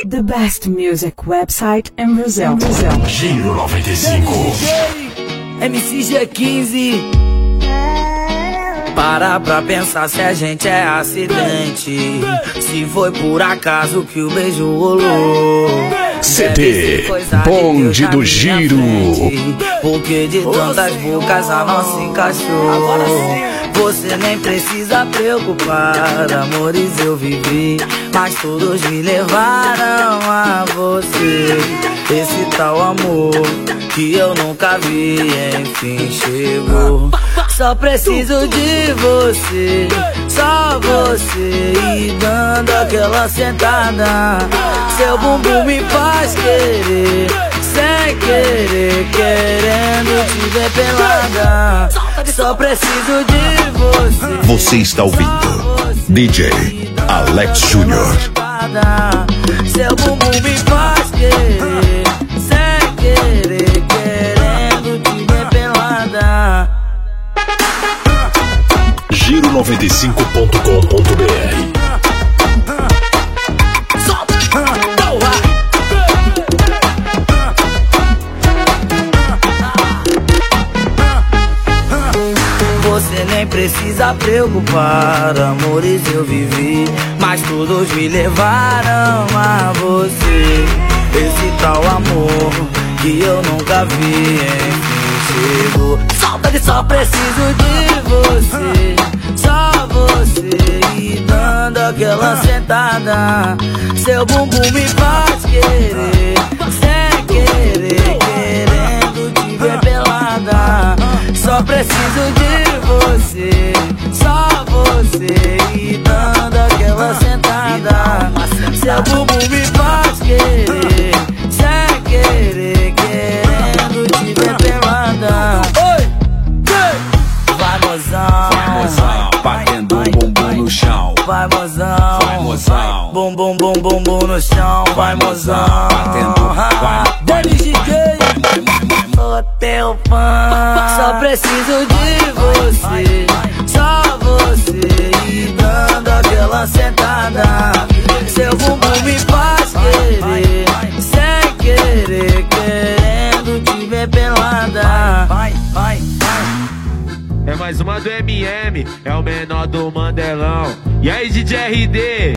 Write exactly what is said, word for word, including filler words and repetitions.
The best music website in Brazil. Brazil. Giro noventa e cinco. M C G quinze. Para pra pensar se a gente é acidente, se foi por acaso que o beijo rolou. C D Bonde do Giro. Porque de tantas bocas a nossa encaixou. Você nem precisa preocupar, amores eu vivi, mas todos me levaram a você. Esse tal amor que eu nunca vi, enfim chegou. Só preciso de você, só você, e dando aquela sentada, seu bumbum me faz querer, sem querer, querendo te ver pelada. Só preciso de você. Você está ouvindo D J Alex Júnior. Seu bumbum me faz querer, sem querer, querendo te ver pelada. Giro noventa e cinco ponto com ponto b r. Você nem precisa preocupar, amores eu vivi, mas todos me levaram a você. Esse tal amor que eu nunca vi, enfim chegou. Solta de só preciso de você, só você, e dando aquela sentada, seu bumbum me faz querer, sem querer, querendo te ver pelada. Só preciso de você, só você, e dando aquela sentada, seu bumbum me faz querer, sem querer, querendo te ver pelada. Oi, vai mozão, Vai mozão, batendo o bumbum no chão. vai mozão, Vai mozão, bum bum bum bum bum no chão, vai mozão, batendo, vai. Dani D J, Hotel Fã. Só preciso de você, só você, e dando aquela sentada, seu bumbum me faz querer, sem querer, querendo te ver pelada. Vai, vai, vai. É mais uma do M M, é o menor do Mandelão. E aí, D J R D?